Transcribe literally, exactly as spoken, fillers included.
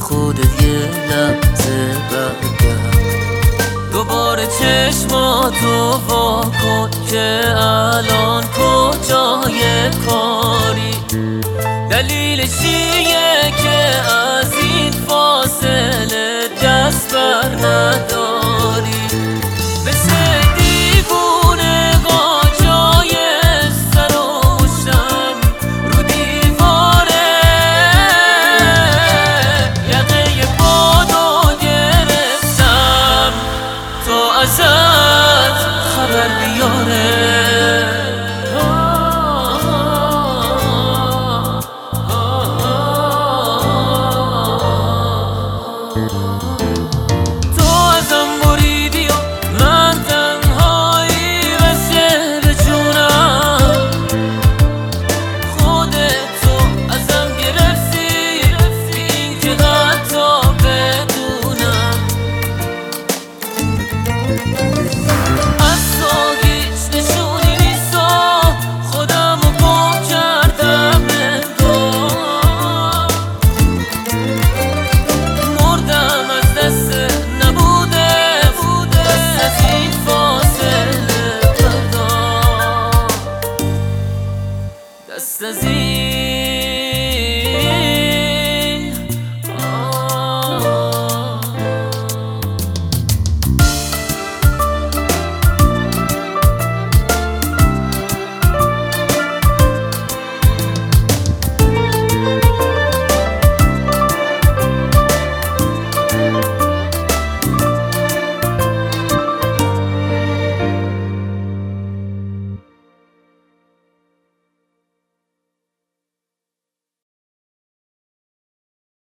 خودت یه لحظه برگرد، دوباره چشماتو وا کن که الان کجای کاری. دلیلش چیه که از این فاصله دست بر نداری؟ مثل دیوونه ها جای سر و مشتم رو دیواره، یقه بادو گرفتم تا ازت خبر بیاره. تو ازم بریدی و من تنهایی قصه به جونم، خودتو ازم گرفتی این که حتی بدونم از تو هیچ نشونی نیست و خودم رو گم کردم انگار، مردم از دست نبوده دست از این فاصله بردار، دست از این